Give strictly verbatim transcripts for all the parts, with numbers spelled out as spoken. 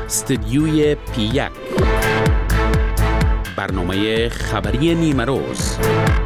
استدیوی پی یک، برنامه خبری نیمه روز.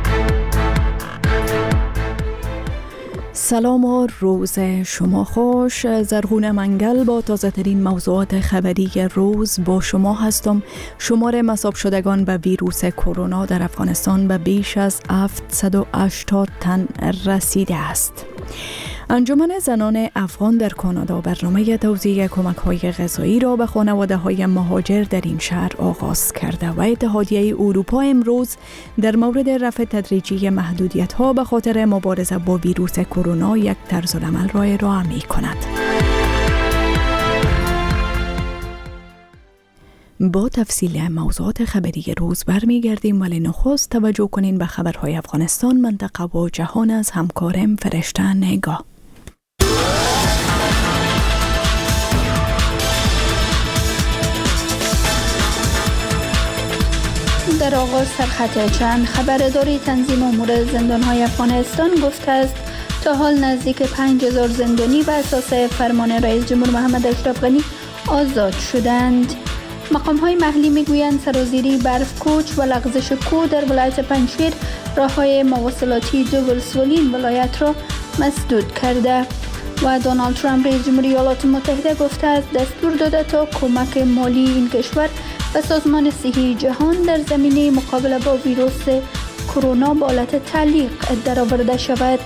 سلام و روز شما خوش. زرغون منگل با تازه ترین موضوعات خبری روز با شما هستم. شمار مصاب شدگان به ویروس کرونا در افغانستان به بیش از هفتصد و هشتاد تن رسیده است. انجمن زنان افغان در کانادا برنامه توزیع کمک‌های غذایی را به خانواده‌های مهاجر در این شهر آغاز کرده و اتحادیه اروپا امروز در مورد رفع تدریجی محدودیت‌ها به خاطر مبارزه با ویروس کرونا یک طرزالعمل را ارائه می‌کند. با تفصیل موضوعات خبری روز برمیگردیم، ولی نخست توجه کنین به خبرهای افغانستان، منطقه و جهان از همکارم فرشته نگاه. در آغاز سرخط چند خبرداری تنظیم امور زندان‌های افغانستان گفته است تا حال نزدیک پنج هزار زندانی به اساس فرمان رئیس جمهور محمد اشرف غنی آزاد شدند. مقام‌های محلی میگویند سرازیری برف کوچ و لغزش کوه در ولایت پنجشیر راه‌های مواصلاتی دو ولسوالی ولایت را مسدود کرده و دونالد ترامپ رئیس جمهوری ایالات متحده گفته است دستور داده تا کمک مالی این کشور به سازمان صحی جهان در زمینه مقابله با ویروس کرونا به حالت تعلیق درآورده شود.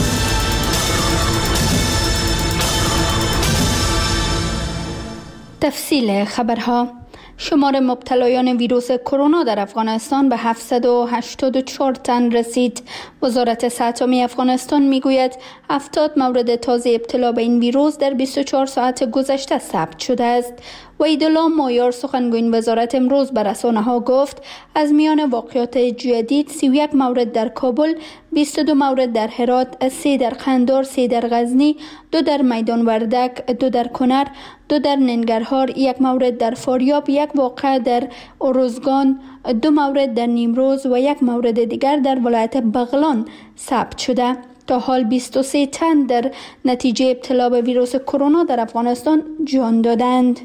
تفصیل خبرها. شمار مبتلایان ویروس کرونا در افغانستان به هفتصد و هشتاد و چهار تن رسید. وزارت صحت عامه افغانستان میگوید هفتاد مورد تازه ابتلا به این ویروس در بیست و چهار ساعت گذشته ثبت شده است. وحیدالله مایار سخنگوی وزارت امروز به رسانه‌ها گفت از میان واقعات جدید سی و یک مورد در کابل، بیست و دو مورد در هرات، سه در قندار، سه در غزنی، دو در میدان وردک، دو در کنر، دو در ننگرهار، یک مورد در فاریاب، یک واقعه در اروزگان، دو مورد در نیمروز و یک مورد دیگر در ولایت بغلان ثبت شده. تا حال بیست و سه تن در نتیجه ابتلا به ویروس کرونا در افغانستان جان دادند.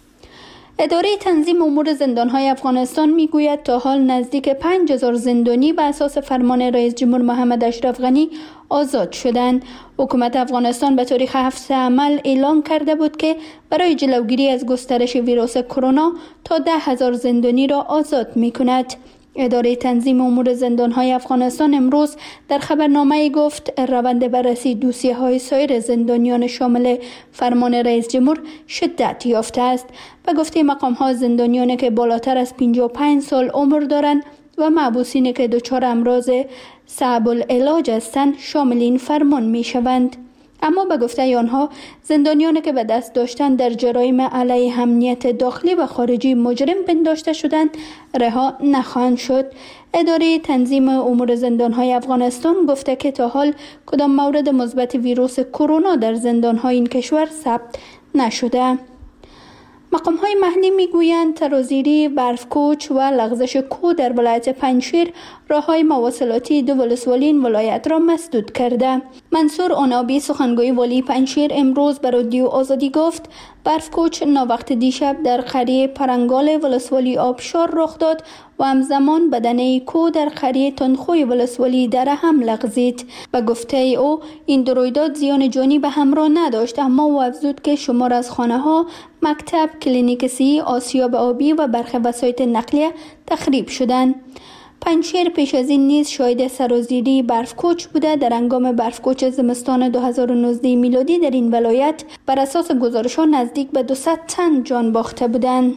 اداره تنظیم امور زندان‌های افغانستان میگوید تا حال نزدیک پنج هزار زندانی به اساس فرمان رئیس جمهور محمد اشرف غنی آزاد شدند. حکومت افغانستان به تاریخ هفت عمل اعلام کرده بود که برای جلوگیری از گسترش ویروس کرونا تا ده هزار زندانی را آزاد می‌کند. اداره تنظیم امور زندان‌های افغانستان امروز در خبرنامه‌ای گفت روند بررسی دوسیه‌های سایر زندانیان شامل فرمان رئیس جمهور شدت یافته است. به گفته مقام‌ها زندانیانی که بالاتر از پنجاه و پنج سال عمر دارند و محبوسینی که دچار امراض صعب العلاج هستند شامل این فرمان می‌شوند. اما به گفته آنها زندانیانی که به دست داشتن در جرایم علیه امنیت داخلی و خارجی مجرم پنداشته شدند رها نخواهند شد. اداره تنظیم امور زندان‌های افغانستان گفته که تا حال کدام مورد مثبت ویروس کرونا در زندان‌های این کشور ثبت نشده. مقام‌های محلی میگویند ترازیری برفکوچ و لغزش کوه در ولایت پنجشیر راه‌های مواصلاتی دو ولسوالی ولایت را مسدود کرده. منصور عنابی سخنگوی والی پنجشیر امروز به رادیو آزادی گفت برفکوچ ناوقت دیشب در قریه پرنگال ولسوالی آبشار رخ داد و همزمان بدنه کوه در قریه تندخوی ولسوالی دره هم لغزید. به گفته او این دو رویداد زیان جانی به همراه نداشت، اما او افزود که شمار از خانه‌ها، مکتب، کلینیک صحی، آسیاب آبی و برخی وسایل نقلیه تخریب شدند. پنجشیر پیش از این نیز شاهد سرازیری برفکوچ بوده. در هنگام برفکوچ زمستان دو هزار و نوزده میلادی در این ولایت بر اساس گزارش‌ها نزدیک به دویست تن جان باخته بودند.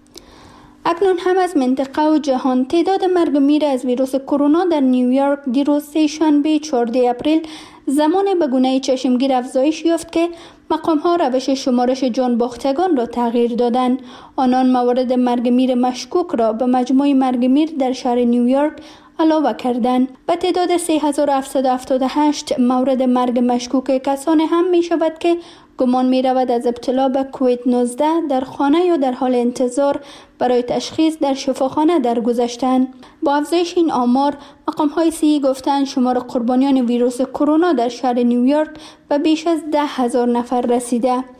اکنون هم از منطقه و جهان. تعداد مرگ و میر از ویروس کرونا در نیویورک دیروز سه شنبه چهارده اپریل زمان به گونه چشمگیر افزایش یافت که مقام‌ها روش شمارش جان باختگان را تغییر دادند. آنان موارد مرگ میر مشکوک را به مجموع مرگ میر در شهر نیویورک علاوه کردند. به تعداد سه هزار و هفتصد و هفتاد و هشت مورد مرگ مشکوک کسانی هم می شود که گمان می رود از ابتلا به کووید نوزده در خانه یا در حال انتظار برای تشخیص در شفاخانه درگذشتند. با افزایش این آمار، مقام‌های صحی گفتند شمار قربانیان ویروس کرونا در شهر نیویورک به بیش از ده هزار نفر رسیده.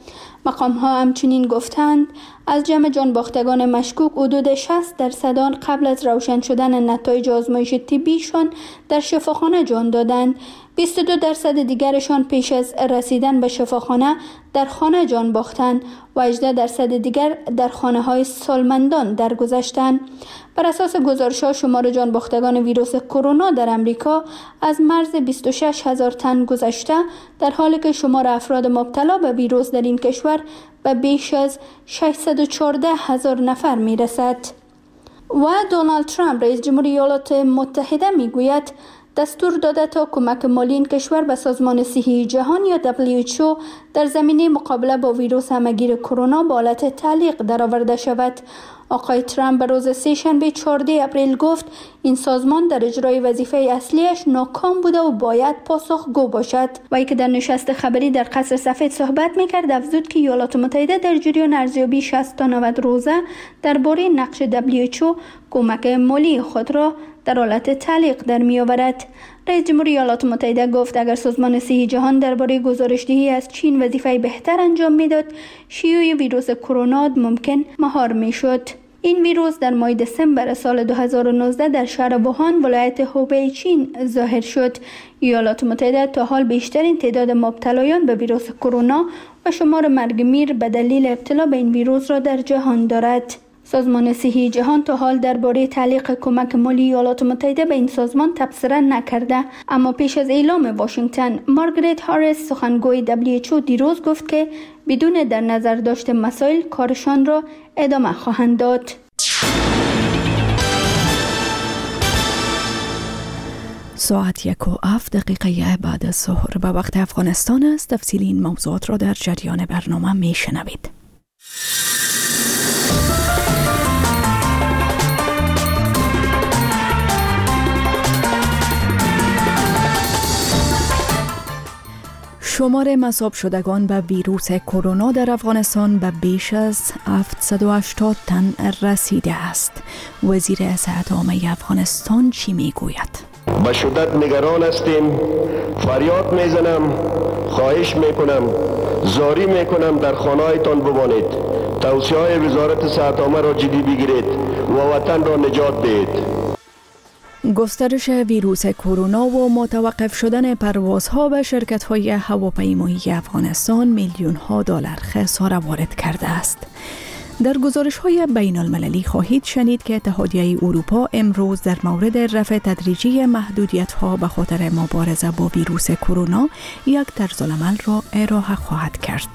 مقام ها همچنین گفتند از جمع جانباختگان مشکوک حدود شصت درصد آن قبل از روشن شدن نتایج آزمایش طبیشان در شفاخانه جان دادند. بیست و دو درصد دیگرشان پیش از رسیدن به شفاخانه در خانه جان باختند و هجده درصد دیگر در خانه های سالمندان درگذشتند. بر اساس گزارش‌ها شمار جانباختگان ویروس کرونا در امریکا از مرز بیست و شش هزار تن گذشته، در حالی که شمار افراد مبتلا به ویروس در این کشور به بیش از ششصد و چهارده هزار نفر میرسد. و دونالد ترامپ رئیس جمهوری ایالات متحده میگوید دستور داده تا کمک مالی این کشور به سازمان صحی جهان یا دبلیو اچ او در زمینه مقابله با ویروس همهگیر کرونا به حالت تعلیق درآورده شود. آقای ترامپ به روز سه‌شنبه چهاردهم اپریل گفت این سازمان در اجرای وظیفه اصلیش ناکام بوده و باید پاسخگو باشد. وی که در نشست خبری در قصر سفید صحبت میکرد افزود که ایالات متحده در جریان ارزیابی شصت تا نود روزه درباره نقش دبلیو اچ او کمک مالی خود را در حالت تعلیق در می آورد. رئیس جمهوری ایالات متحده گفت اگر سازمان صحی جهان درباره گزارش‌دهی از چین وظیفه بهتر انجام میداد، شیوع ویروس کرونا ممکن مهار میشد. این ویروس در ماه دسامبر سال دو هزار و نوزده در شهر ووهان ولایت هوبی چین ظاهر شد. ایالات متحده تا حال بیشترین تعداد مبتلایان به ویروس کرونا و شمار مرگ میر به دلیل ابتلا به این ویروس را در جهان دارد. سازمان صحی جهان تا حال درباره تعلیق کمک مالی ایالات متحده به این سازمان تبصره نکرده، اما پیش از اعلام واشنگتن، مارگرت هاریس سخنگوی دبلیو اچ او دیروز گفت که بدون در نظر داشت مسائل کارشان را ادامه خواهند داد. ساعت یک و هفت دقیقه بعد از ظهر به وقت افغانستان است. تفصیل این موضوعات را در جریان برنامه می شنوید. شمار مصاب شدگان به ویروس کرونا در افغانستان به بیش از هفتصد و هشتاد تن رسیده است. وزیر صحت عامه افغانستان چی میگوید؟ به شدت نگران هستیم. فریاد میزنم، خواهش میکنم، زاری میکنم در خانه‌هایتان بمانید. توصیه های وزارت صحت عامه را جدی بگیرید و وطن را نجات دهید. گسترش ویروس کرونا و متوقف شدن پروازها به شرکت‌های هواپیمایی افغانستان میلیون‌ها دلار خسارت وارد کرده است. در گزارش‌های بین المللی خواهید شنید که اتحادیه اروپا امروز در مورد رفع تدریجی محدودیت‌ها به خاطر مبارزه با ویروس کرونا یک طرزالعمل را ارائه خواهد کرد.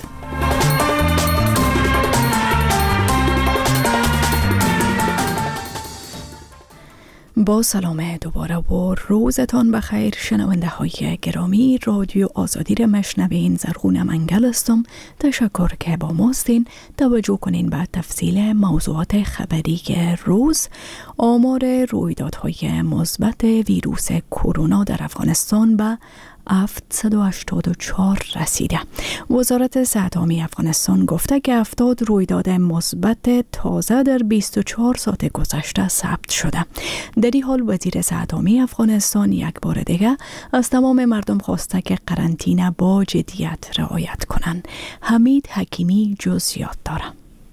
با سلام دوباره و روزتان بخیر شنونده های گرامی. رادیو آزادی را مشنوین. زرغون منگل هستم. تشکر که با ماستین. توجه کنین به تفصیل موضوعات خبری روز. آمار رویدادهای مثبت ویروس کرونا در افغانستان به هفتصد و هشتاد و چهار رسیده. وزارت صحت عامه افغانستان گفته که هفتاد رویداد مثبت تازه در بیست و چهار ساعت گذشته ثبت شده. در این حال وزیر صحت عامه افغانستان یک بار دیگه از تمام مردم خواسته که قرنطینه با جدیت رعایت کنند. حمید حکیمی جزئیات داره.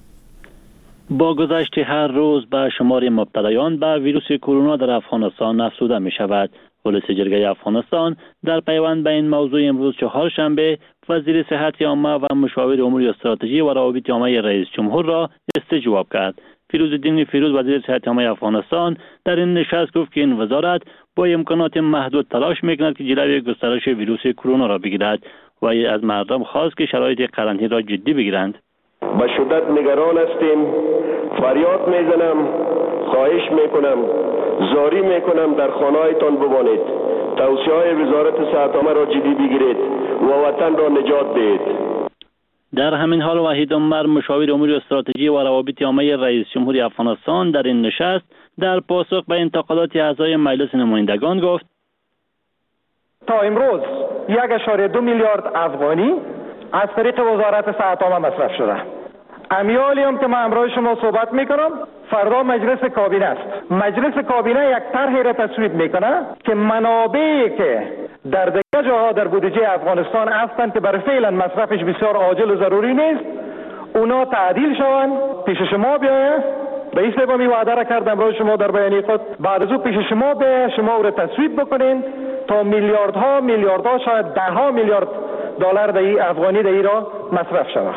با گذشت هر روز به شمار مبتلایان به ویروس کرونا در افغانستان افزوده می شود. رئیس جرگه افغانستان در پیوند به این موضوع امروز چهارشنبه وزیر صحت عامه و مشاور امور استراتژی و روابط عامه رئیس جمهور را استجواب کرد. فیروزالدین فیروز وزیر صحت عامه افغانستان در این نشست گفت که این وزارت با امکانات محدود تلاش میکند که جلوی گسترش ویروس کرونا را بگیرد و از مردم خواست که شرایط قرنطینه را جدی بگیرند. به شدت نگران هستیم. فریاد میزنم، خواهش میکنم، زاری میکنم در خانه‌هایتان بمانید. توصیه های وزارت صحت عامه را جدی بگیرید و وطن را نجات دهید. در همین حال وحید عمر مشاور امور استراتژی و روابط عامه رئیس جمهوری افغانستان در این نشست در پاسخ به انتقادات اعضای مجلس نمایندگان گفت تا امروز یک اشاره دو میلیارد افغانی از طریق وزارت صحت عامه مصرف شده. امیالی هم که من امروز شما صحبت میکنم فردا مجلس کابینه است. مجلس کابینه یک طرحی را تصویب میکنه که منابعی که در دیگر جاها در بودجه افغانستان هستند که برای فعلا مصرفش بسیار عاجل و ضروری نیست اونا تعدیل شوند، پیش شما بیاید. به این سبب این وعده را کردم روی شما در بیانیه خود، بعد از او پیش شما بیاید، شما او را تصویب بکنین تا میلیاردها میلیاردها شاید ده ها میلیارد دلار در افغانی در را مصرف شود.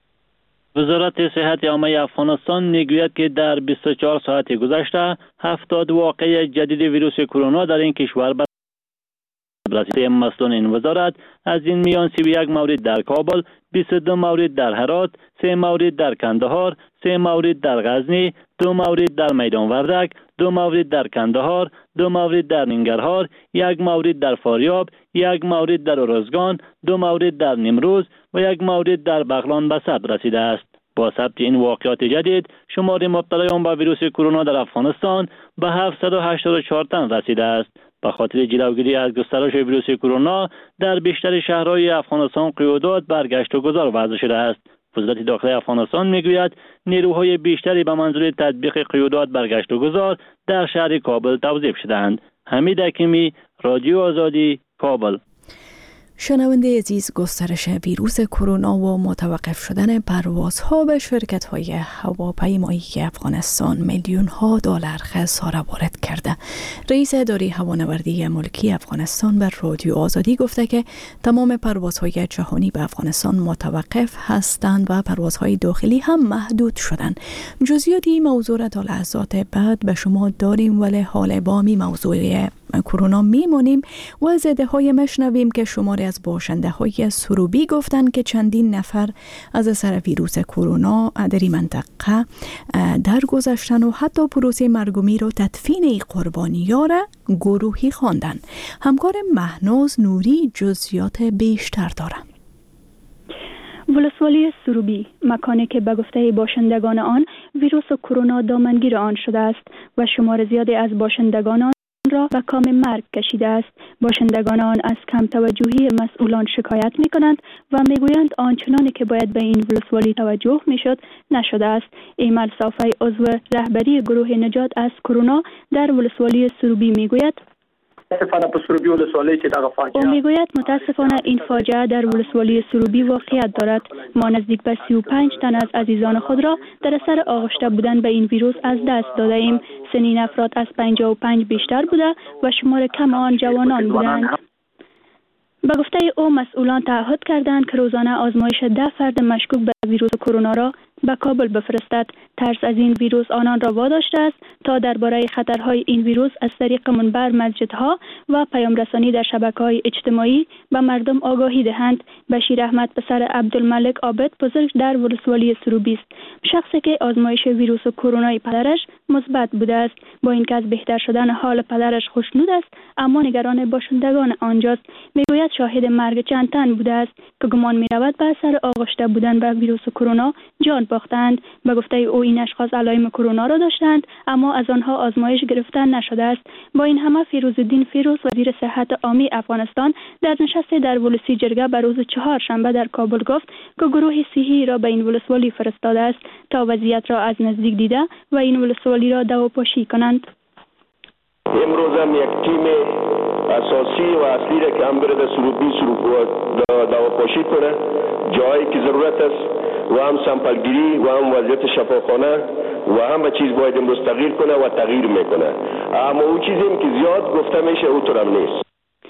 وزارت صحت عامه افغانستان میگوید که در بیست و چهار ساعت گذشته هفتاد واقعه جدید ویروس کرونا در این کشور به رسیده. مسئولان این وزارت از این میان سی و یک مورد در کابل، بیست و دو مورد در هرات، سه مورد در کندهار، سه مورد در غزنی، دو مورد در میدان وردک، دو مورد در کندهار، دو مورد در ننگرهار، یک مورد در فاریاب، یک مورد در ارزگان، دو مورد در نیمروز و یک مورد در بغلان به ثبت رسیده است. با ثبت این واقعات جدید، شمار مبتلایان به ویروس کرونا در افغانستان به هفتصد و هشتاد و چهار تن رسیده است. به خاطر جلوگیری از گسترش ویروس کرونا در بیشتر شهرهای افغانستان قیودات برگشت و گذار وضع شده است. وزارت داخلی افغانستان میگوید نیروهای بیشتری به منظور تطبیق قیودات برگشت و گذار در شهر کابل توظیف شدند. حمید حکیمی، رادیو آزادی، کابل. شنونده عزیز، گسترش ویروس کرونا و متوقف شدن پروازها به شرکت‌های هواپیمایی افغانستان میلیون ها دلار خساره وارد کرده. رئیس اداره هوانوردی ملکی افغانستان بر رادیو آزادی گفته که تمام پروازهای جهانی به افغانستان متوقف هستند و پروازهای داخلی هم محدود شدند. جزئیات این موضوع را تا لحظات بعد به شما داریم، ولی حال با می موضوع کرونا میمونیم و از ادعاهای مشنویم که شماری از باشنده های سروبی گفتند که چندین نفر از اثر ویروس کرونا در این منطقه درگذشتن و حتی پروسه مرگ و میر و تدفین قربانی‌ها را گروهی خواندند. همکار مهناز نوری جزئیات بیشتر دارد. ولسوالی سروبی، مکانی که به گفته باشندگان آن ویروس کرونا دامنگیر آن شده است و شمار زیادی از باشندگان آن را به کام مرگ کشیده است. باشندگان آن از کم توجهی مسئولان شکایت می کنند و می گویند آنچنانی که باید به این ولسوالی توجه می شد نشده است. ایمل صافی، عضو رهبری گروه نجات از کرونا در ولسوالی سروبی می گوید او میگوید متاسفانه این فاجعه در ولسوالی سروبی واقعیت دارد. ما نزدیک به سی و پنج تن از عزیزان خود را در اثر آغشته بودن به این ویروس از دست داده ایم. سنین افراد از پنجاه و پنج بیشتر بوده و شمار کم آن جوانان بودند. به گفته او مسئولان تعهد کردند که روزانه آزمایش ده فرد مشکوک به ویروس کرونا را به کابل بفرستد. ترس از این ویروس آنان را واداشته است تا درباره خطرهای این ویروس از طریق منبر مسجدها و پیامرسانی در شبکه‌های اجتماعی به مردم آگاهی دهند. بشیر احمد پسر عبدالملک عابد بزرگ در ولسوالی سروبی است. شخصی که آزمایش ویروس کرونا پدرش مثبت بوده است. با اینکه از بهتر شدن حال پدرش خوشنود است، اما نگران باشندگان آنجاست. میگوید شاهد مرگ چند تن بوده است که گمان می‌رود به اثر آغشته بودن به ویروس کرونا جان باختند. به گفته او این اشخاص علائم کرونا را داشتند اما از آنها آزمایش گرفتن نشده است. با این همه فیروزالدین فیروز وزیر صحت عامه افغانستان در نشست در ولسی جرگه به روز چهارشنبه در کابل گفت که گروه صحی را به این ولسوالی فرستاده است تا وضعیت را از نزدیک دیده و این ولسوالی را دواپاشی کنند. امروز هم یک تیم اساسی و اصلی را که هم برده سروبی سروب دواپاشی کنه، جایی که ضرورت است و هم سمپلگیری و هم وضعیت شفاخانه و همه چیز باید امروز تغییر کنه و تغییر میکنه. اما اون چیزی که زیاد گفته میشه او طورم نیست.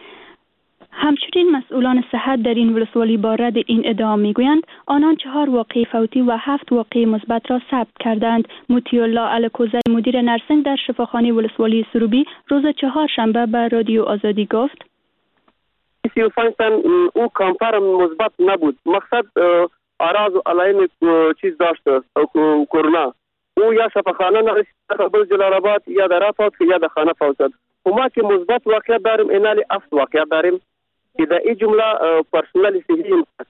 همچنین مسئولان صحت در این ولسوالی با رد این ادعا میگویند آنان چهار واقعه فوتی و هفت واقعه مثبت را ثبت کردند. موتی الله الکوزی مدیر نرسنگ در شفاخانه ولسوالی سروبی روز چهارشنبه به رادیو آزادی گفت سی و پنج تن او کامپر مثبت نبود. مقصد اراز و علائم چیز داشت کرونا. او یا شفاخانه نرسید بل جلال آباد یا در رفت یا در خانه فوت شد. ما که مثبت واقعیت داریم اینالی افت واقعیت داریم که در این جمله پرسنل صحی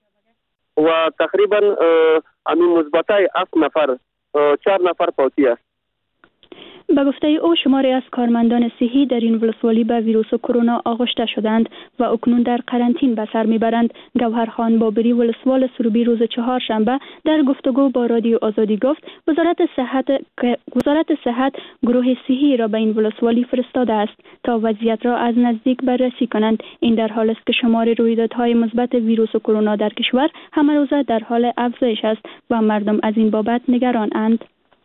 و تقریبا همین مثبتای افت نفر چهار نفر فوتی است. به گفته او شماری از کارمندان صحی در این ولسوالی به ویروس کرونا آغشته شدند و اکنون در قرنطین به سر میبرند. گوهر خان بابری ولسوال سروبی روز چهارشنبه در گفتگو با رادیو آزادی گفت وزارت صحت وزارت صحت گروه صحی را به این ولسوالی فرستاده است تا وضعیت را از نزدیک بررسی کنند. این در حال است که شمار رویدادهای مثبت ویروس کرونا در کشور همه روزه در حال افزایش است و مردم از این بابت نگران اند.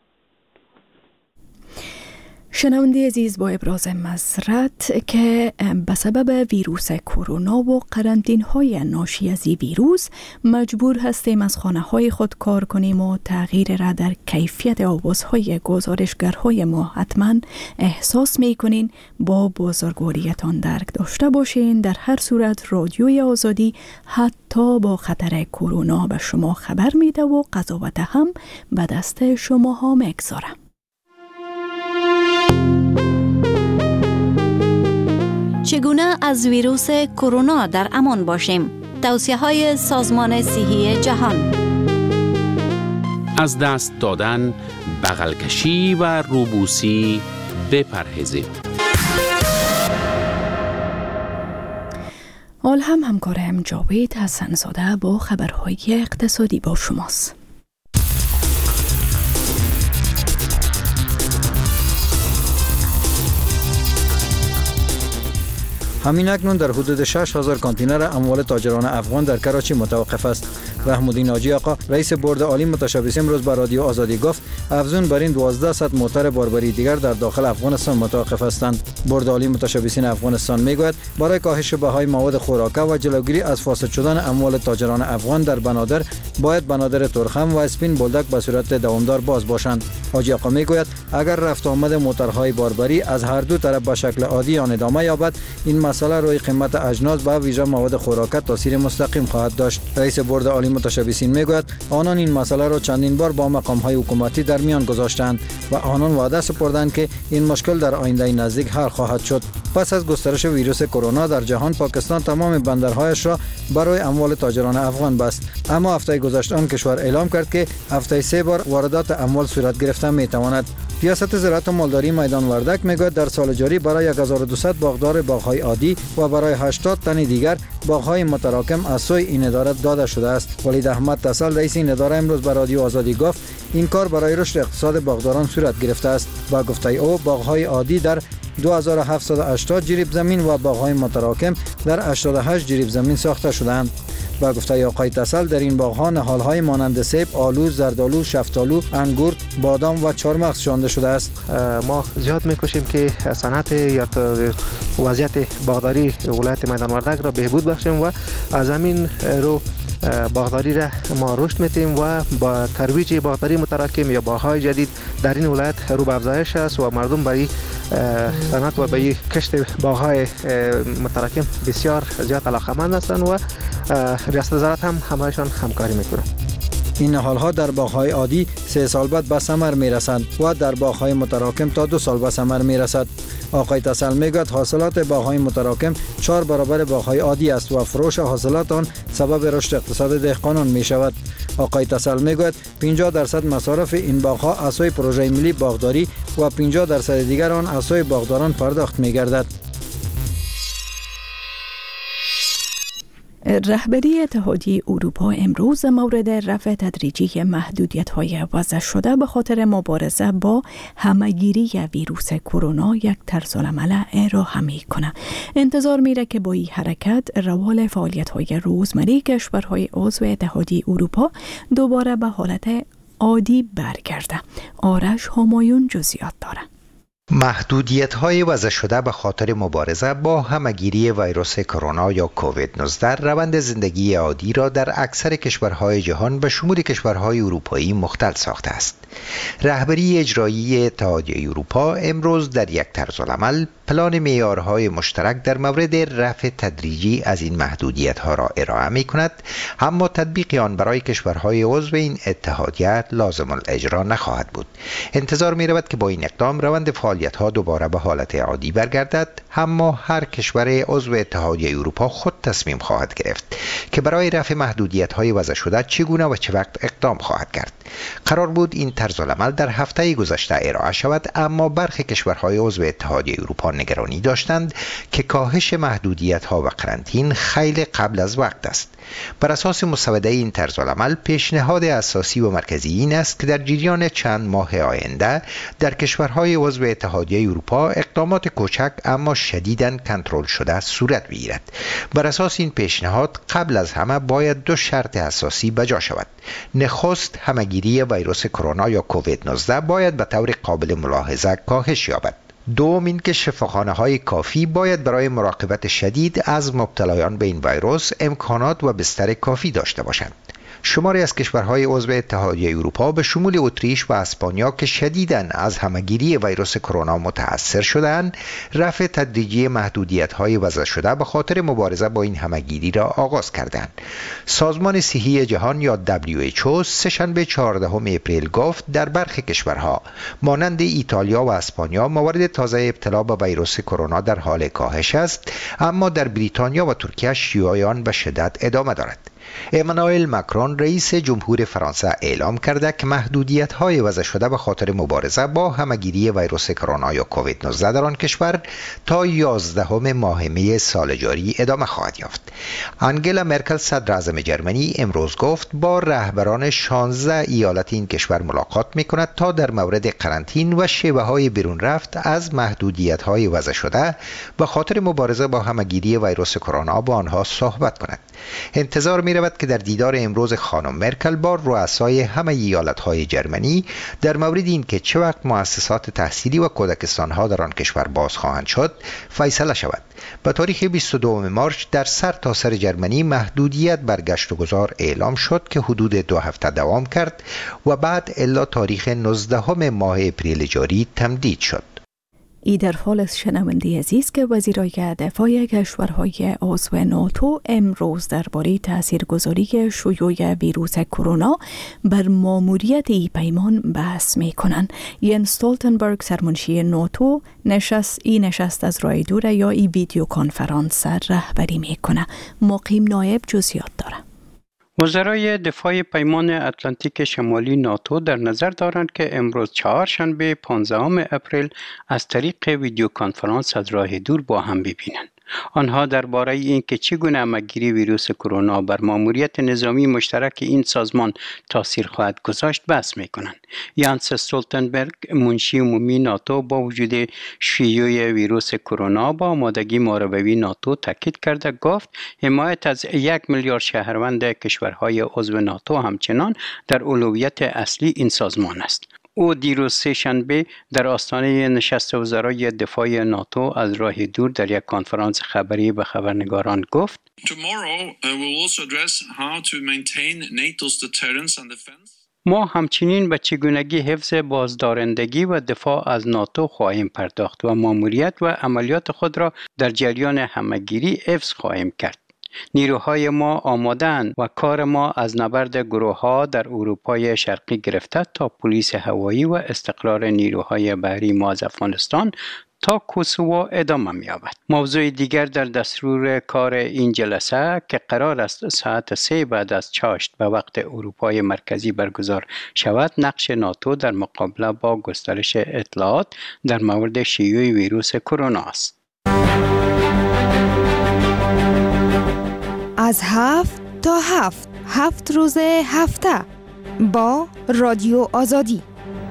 شنونده عزیز، با ابراز مسرت که به سبب ویروس کرونا و قرنطین های ناشی از این ویروس مجبور هستیم از خانه های خود کار کنیم و تغییر را در کیفیت آوازهای گزارشگرهای ما حتما احساس می کنین، با بزرگواریتان درک داشته باشین. در هر صورت رادیوی آزادی حتی با خطر کرونا به شما خبر میده و قضاوت هم به دست شما ها میگذاره. چگونه از ویروس کرونا در امان باشیم؟ توصیه‌های سازمان صحی جهان. از دست دادن، بغل کشی و روبوسی بپرهیزید. حال هم همکارم جاوید حسن‌زاده با خبرهای اقتصادی با شماست. همین اکنون در حدود شش هزار کانتینر اموال تاجران افغان در کراچی متوقف است. رحم‌الدین حاجی آقا رئیس بورد عالی متشبث امروز به رادیو آزادی گفت افزون بر این دوازده صد موتر باربری دیگر در داخل افغانستان متوقف هستند. بورد عالی متشبثین افغانستان میگوید برای کاهش بهای مواد خوراکه و جلوگیری از فاسد شدن اموال تاجران افغان در بنادر باید بنادر ترخم و اسپین بولدک به صورت دوامدار باز باشند. حاجی آقا میگوید اگر رفت آمد موترهای باربری از هر دو طرف به شکل عادی آن ادامه یابد، این مسئله روی قیمت اجناس به ویژه مواد خوراکه تاثیر مستقیم خواهد داشت. رئیس بورد عالی متشبثین میگوید آنان این مسئله را چندین بار با مقام‌های حکومتی در میان گذاشتند و آنان وعده سپردند که این مشکل در آینده نزدیک حل خواهد شد. پس از گسترش ویروس کرونا در جهان، پاکستان تمام بندرهایش را برای اموال تاجران افغان بست. اما هفته گذشته آن کشور اعلام کرد که هفته سه بار واردات اموال صورت گرفته میتواند. ریاست زراعت و مالداری میدان وردک میگوید در سال جاری برای هزار و دویست باغدار باغ‌های عادی و برای هشتاد تن دیگر باغ‌های متراکم از سوی این اداره داده شده است. ولید احمد تسل رئیس این اداره امروز به رادیو آزادی گفت این کار برای رشد اقتصاد باغداران صورت گرفته است. با گفته او باغ‌های عادی در دو هزار و هفتصد و هشتاد جریب زمین و باغ‌های متراکم در هشتاد و هشت جریب زمین ساخته شدند. با گفته آقای تسل در این باغ‌ها نهال‌های مانند سیب، آلو، زردآلو، شفتالو، انگور، بادام و چهارمغز شانده شده است. ما زیاد می‌کوشیم که صنعت یا وضعیت باغداری ولایت میدان وردک را بهبود بخشیم و از همین رو باغداری را ما رشد می‌دیم و با ترویج باغداری متراکم یا باغ‌های جدید در این ولایت رو به افزایش است و مردم برای صنعت و برای کشت باغ‌های متراکم بسیار زیاد علاقه‌مند هستند و ریاست وزارت هم همراهشان همکاری می‌کنه. این نهال‌ها در باغ‌های عادی سه سال بعد به ثمر می‌رسند و در باغ‌های متراکم تا دو سال به ثمر می‌رسد. آقای تسل میگوید حاصلات باغ‌های متراکم چهار برابر باغ‌های عادی است و فروش حاصلات آن سبب رشد اقتصاد دهقانان می‌شود. آقای تسل میگوید پنجاه درصد مصارف این باغ‌ها از سوی پروژه ملی باغداری و پنجاه درصد دیگر آن از سوی باغداران پرداخت می‌گردد. رهبری اتحادیه اروپا امروز مورد رفع تدریجی محدودیت‌های وضع شده به خاطر مبارزه با همه‌گیری ویروس کرونا یک طرزالعمل ارائه می‌کند. انتظار میره که با این حرکت روال فعالیت‌های روزمره کشورهای عضو اتحادیه اروپا دوباره به حالت عادی برگرده. آرش همایون جزئیات داره. محدودیت‌های وضع شده به خاطر مبارزه با همه‌گیری ویروس کرونا یا کووید نوزده روند زندگی عادی را در اکثر کشورهای جهان به شمول کشورهای اروپایی مختل ساخته است. رهبری اجرایی اتحادیه اروپا امروز در یک طرزالعمل پلان معیارهای مشترک در مورد رفع تدریجی از این محدودیت‌ها را ارائه می‌کند، اما تطبیق آن برای کشورهای عضو این اتحادیه لازم الاجرا نخواهد بود. انتظار می‌رود که با این اقدام روند فعالیت‌ها دوباره به حالت عادی برگردد، اما هر کشور عضو اتحادیه اروپا خود تصمیم خواهد گرفت که برای رفع محدودیت‌های وضع شده چگونه و چه وقت اقدام خواهد کرد. قرار بود این طرزالعمل در هفته گذشته ارائه شود، اما برخی کشورهای عضو اتحادیه اروپا نگرانی داشتند که کاهش محدودیت‌ها و قرنطین خیلی قبل از وقت است. بر اساس مسوده این طرزالعمل، پیشنهاد اساسی و مرکزی این است که در جریان چند ماه آینده در کشورهای عضو اتحادیه اروپا اقدامات کوچک اما شدیداً کنترل شده صورت بگیرد. بر اساس این پیشنهاد قبل از همه باید دو شرط اساسی بجا شود. نخست، همهگیری ویروس کرونا یا کووید نوزده باید به طور قابل ملاحظه کاهش یابد. دوم اینکه شفاخانه‌های کافی باید برای مراقبت شدید از مبتلایان به این ویروس امکانات و بستر کافی داشته باشند. شماری از کشورهای عضو اتحادیه اروپا به شمول اتریش و اسپانیا که شدیداً از همهگیری ویروس کرونا متأثر شدند، رفع تدریجی محدودیت‌های وضع شده به خاطر مبارزه با این همهگیری را آغاز کردند. سازمان صحی جهان یا دبلیو اچ او سه‌شنبه چهاردهم اپریل گفت در برخی کشورها مانند ایتالیا و اسپانیا موارد تازه ابتلا به ویروس کرونا در حال کاهش است، اما در بریتانیا و ترکیه شیوع آن به شدت ادامه دارد. امانوئل ماکرون رئیس جمهور فرانسه اعلام کرده که محدودیت‌های وضع شده به خاطر مبارزه با همهگیری ویروس کرونا یا کووید نوزده در آن کشور تا یازدهم ماه می سال جاری ادامه خواهد یافت. آنگلا مرکل صدر اعظم جرمنی امروز گفت با رهبران شانزده ایالت این کشور ملاقات می‌کند تا در مورد قرنطین و شیوه‌های بیرون رفت از محدودیت‌های وضع شده به خاطر مبارزه با همهگیری ویروس کرونا با آنها صحبت کند. انتظار می رود که در دیدار امروز خانم مرکل با رؤسای همه ایالت‌های جرمنی در مورد این که چه وقت مؤسسات تحصیلی و کودکستان‌ها در آن کشور باز خواهند شد فیصله شود. به تاریخ بیست و دوم مارس در سر تا سر جرمنی محدودیت بر گشت و گذار اعلام شد که حدود دو هفته دوام کرد و بعد الی تاریخ نوزدهم ماه اپریل جاری تمدید شد. ای در حال از شنونده عزیز که وزیرای دفاع کشورهای عضو ناتو امروز درباره تاثیرگذاری شیوع ویروس کرونا بر ماموریت ای پیمان بحث می کنند. ین استولتنبرگ سرمنشی ناتو نشست ای نشست از راه دور یا ای ویدیو کنفرانس رهبری می کنه. مقیم نایب جزئیات داره. وزرای دفاع پیمان اتلانتیک شمالی ناتو در نظر دارند که امروز چهارشنبه پانزدهم اپریل از طریق ویدیو کنفرانس از راه دور با هم ببینند. آنها درباره اینکه چگونه همهگیری ویروس کرونا بر ماموریت نظامی مشترک این سازمان تاثیر خواهد گذاشت بحث می‌کنند. یانس استولتنبرگ منشی عمومی ناتو با وجود شیوع ویروس کرونا با آمادگی محاربوی ناتو تاکید کرده گفت حمایت از یک میلیارد شهروند کشورهای عضو ناتو همچنان در اولویت اصلی این سازمان است. او دیروز سه شنبه در آستانه نشست وزرای دفاع ناتو از راه دور در یک کنفرانس خبری به خبرنگاران گفت ما همچنین به چگونگی حفظ بازدارندگی و دفاع از ناتو خواهیم پرداخت و ماموریت و عملیات خود را در جریان همهگیری حفظ خواهیم کرد. نیروهای ما آماده‌اند و کار ما از نبرد گروه‌ها در اروپای شرقی گرفته تا پلیس هوایی و استقرار نیروهای بحری ما از افغانستان تا کوسوو ادامه می‌یابد. موضوع دیگر در دستور کار این جلسه که قرار است ساعت سه بعد از چاشت به وقت اروپای مرکزی برگزار شود، نقش ناتو در مقابله با گسترش اطلاعات در مورد شیوع ویروس کرونا است. از هفت تا هفت هفت روز هفته با رادیو آزادی.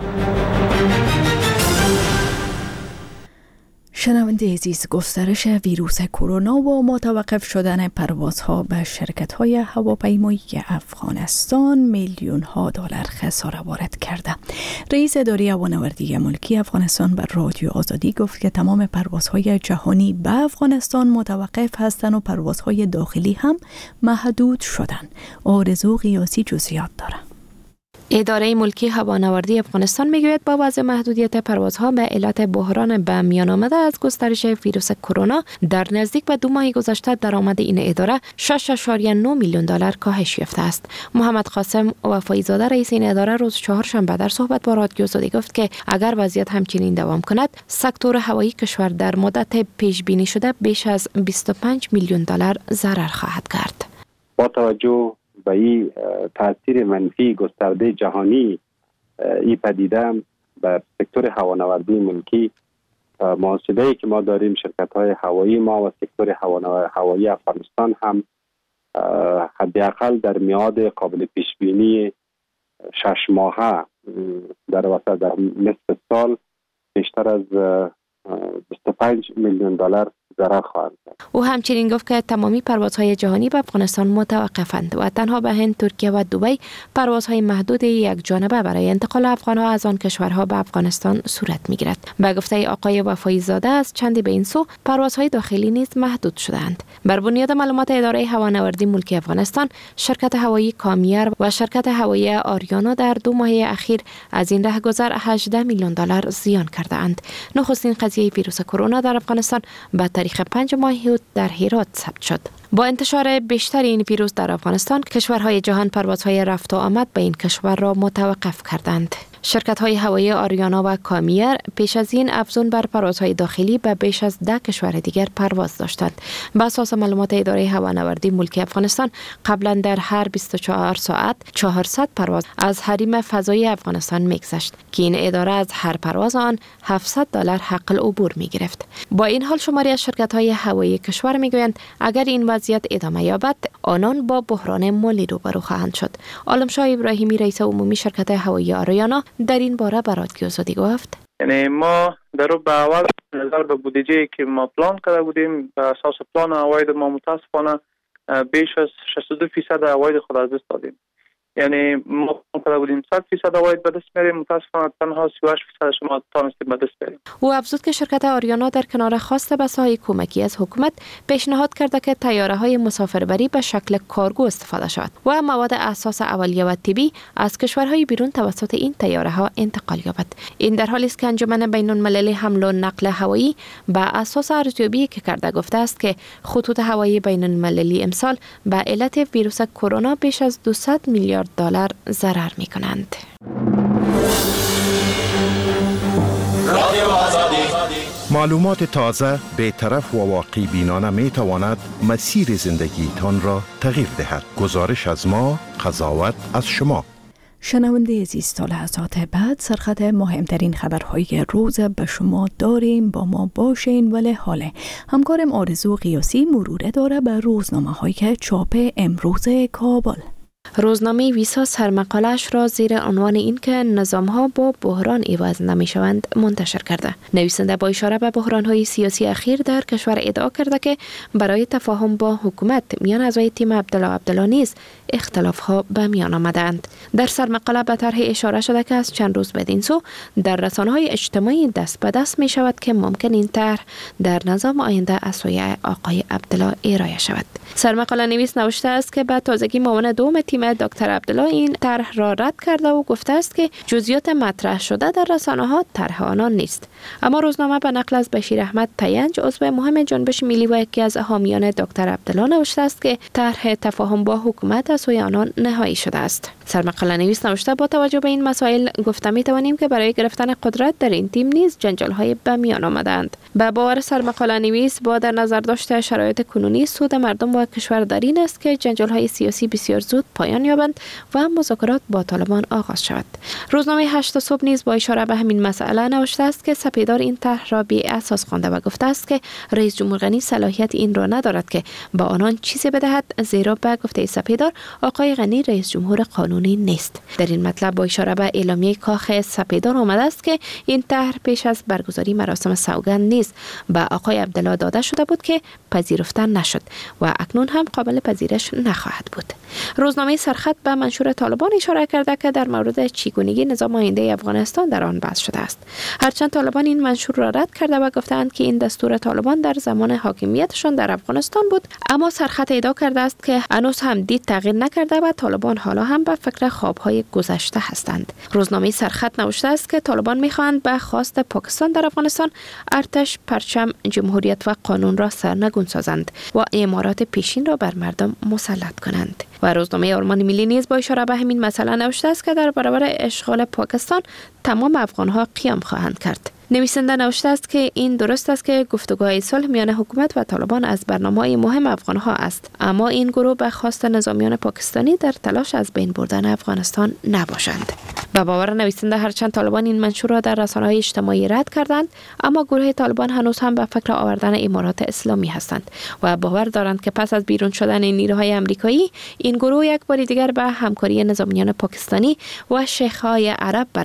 شنونده عزیز، گسترش ویروس کرونا و متوقف شدن پروازها به شرکت‌های هواپیمایی افغانستان میلیون ها دلار خسارت وارد کرده. رئیس اداره هوانوردی ملکی افغانستان بر رادیو آزادی گفت که تمام پروازهای جهانی به افغانستان متوقف هستند و پروازهای داخلی هم محدود شدند. آرزو قیاسی جزئیات داره. اداره ملکی هوانوردی افغانستان میگوید با وضع محدودیت پروازها به علت بحران به میان آمده از گسترش ویروس کرونا در نزدیک به دو ماه گذشته درآمد این اداره شش ممیز نه میلیون دلار کاهش یافته است. محمد قاسم وفایی زاده رئیس این اداره روز چهارشنبه در صحبت با رادیو آزادی گفت که اگر وضعیت همچنین دوام کند سکتور هوایی کشور در مدت پیش بینی شده بیش از بیست و پنج میلیون دلار ضرر خواهد کرد. با توجه به این تاثیر منفی گسترده جهانی این پدیده به سکتور هوانوردی ملکی، محاسبه‌ای که ما داریم شرکت‌های هوایی ما و سکتور هوایی افغانستان هم حداقل در میعاد قابل پیش بینی شش ماهه در وسط در نصف سال بیشتر از بیست و پنج میلیون دلار ضرر خواهد کرد. او همچنین گفت که تمامی پروازهای جهانی به افغانستان متوقفند و تنها به هند، ترکیه و دبی پروازهای محدود یک جانبه برای انتقال افغانها از آن کشورها به افغانستان صورت میگیرد. به گفته آقای وفایی زاده از چندی به این سو پروازهای داخلی نیز محدود شدند. بر بنیاد معلومات اداره هوانوردی ملکی افغانستان، شرکت هوایی کامیر و شرکت هوایی آریانا در دو ماه اخیر از این رهگذر هجده میلیون دلار زیان کرده‌اند. نخستین قضیه ویروس کرونا در افغانستان به تاریخ پنج ماه در هرات ثبت شد. با انتشار بیشتر این ویروس در افغانستان، کشورهای جهان پروازهای رفت و آمد به این کشور را متوقف کردند. شرکت‌های هوایی آریانا و کامیر پیش از این افزون بر پروازهای داخلی به بیش از ده کشور دیگر پرواز داشتند. بر اساس معلومات اداره هوانوردی ملکی افغانستان، قبلا در هر بیست و چهار ساعت چهارصد پرواز از حریم فضایی افغانستان می‌گذشت که این اداره از هر پرواز آن هفتصد دلار حق العبور می‌گرفت. با این حال شماری از شرکت‌های هوایی کشور می‌گویند اگر این وضعیت ادامه یابد، آنان با بحران مالی روبرو خواهند شد. عالمشاه ابراهیمی رئیس عمومی شرکت هوایی آریانا در این باره به رادیو آزادی گفت: یعنی ما در به اول نظر به بودجه که ما پلان کرده بودیم، به اساس پلان عواید ما متاسفانه بیش از شصت و دو درصد عواید خود از دست دادیم. یعنی ما کرده بودیم صد درصد عواید به دست میاریم، متاسفانه تنها سی و هشت درصد شما تونستیم به دست بیاریم. او افزود که شرکت آریانا در کنار خواست بساهای کمکی از حکومت پیشنهاد کرده که طیاره‌های مسافربری به شکل کارگو استفاده شود و مواد اساس اولیه و طبی از کشورهای بیرون توسط این طیاره‌ها انتقال یابد. این در حالی است که انجمن بین‌المللی حمل و نقل هوایی به اساس ارزیابی که کرده گفته است که خطوط هوایی بین‌المللی امسال به علت ویروس کرونا بیش از دویست میلیارد دلار ضرر می کنند. معلومات تازه، بی‌طرف و واقعی بینانه می تواند مسیر زندگیتان را تغییر دهد. گزارش از ما، قضاوت از شما. شنونده عزیز، تا لحظات بعد سرخط مهمترین خبرهای روز به شما داریم. با ما باشین. ولی حاله همکارم آرزو قیاسی مروره داره به روزنامه هایی که چاپ امروز کابل. روزنامه ویسا سرمقاله‌اش را زیر عنوان این که نظام‌ها با بحران عوض نمی‌شوند منتشر کرده. نویسنده با اشاره به بحران‌های سیاسی اخیر در کشور ادعا کرده که برای تفاهم با حکومت میان اعضای تیم عبدالله عبدالله نیز اختلاف‌ها به میان آمدند. در سرمقاله به طرح اشاره شده که از چند روز بدین سو در رسانه‌های اجتماعی دست به دست می‌شود که ممکن این طرح در نظام آینده از سوی آقای عبدالله ارائه شود. سرمقاله نویس نوشته است که به تازگی معاون دوم تیم دکتر عبدالله این طرح را رد کرده و گفته است که جزئیات مطرح شده در رسانه‌ها طرح آنان نیست. اما روزنامه به نقل از بشیر احمد تینج، عضو مهم جنبش ملی و یکی از حامیان دکتر عبدالله نوشته است که طرح تفاهم با حکومت از سوی آنان نهایی شده است. سرمقاله نویس نوشته با توجه به این مسائل گفته می توانیم که برای گرفتن قدرت در این تیم نیز جنجال‌های به میان آمدند. به باور سرمقاله نویس با در نظر داشته شرایط کنونی سود مردم و کشور در این است که جنجال‌های سیاسی بسیار زود پایان یابند و مذاکرات با طالبان آغاز شود. روزنامه هشت صبح نیز با اشاره به همین مسئله نوشته است که سپیدار این طرح را بی اساس خوانده و گفته است که رئیس جمهور غنی صلاحیت این را ندارد که با آنان چیزی بدهد، زیرا به گفته سپیدار آقای غنی رئیس جمهور قانونی نیست. در این مطلب با اشاره به اعلامیه کاخ سپیدار آمده است که این طرح پیش از برگزاری مراسم سوگند نیز نیز به آقای عبدالله داده شده بود که پذیرفته نشد و اکنون هم قابل پذیرش نخواهد بود. روزنامه سرخط به منشور طالبان اشاره کرده که در مورد چگونگی نظام آینده افغانستان در آن بحث شده است. هرچند طالبان این منشور را رد کرده و گفتند که این دستور طالبان در زمان حاکمیتشان در افغانستان بود، اما سرخط ادعا کرده است که هنوز هم دید تغییر نکرده و طالبان حالا هم به فکر خوابهای گذشته هستند. روزنامه سرخط نوشته است که طالبان می‌خواهند به خواست پاکستان در افغانستان ارتش، پرچم، جمهوریت و قانون را سرنگون سازند و امارات پیشین را بر مردم مسلط کنند. و روزنامه آرمان ملی نیز با اشاره به همین مسئله نوشته است که در برابر اشغال پاکستان تمام افغان‌ها قیام خواهند کرد. نویسنده نوشته است که این درست است که گفتگوهای صلح میان حکومت و طالبان از برنامه‌های مهم افغان‌ها است، اما این گروه به خواست نظامیان پاکستانی در تلاش از بین بردن افغانستان نباشند. به باور نویسنده هرچند طالبان این منشور را در رسانه‌های اجتماعی رد کردند، اما گروه طالبان هنوز هم به فکر آوردن امارات اسلامی هستند و باور دارند که پس از بیرون شدن نیروهای آمریکایی، این گروه یک بار دیگر به همکاری نظامیان پاکستانی و شیخ‌های عرب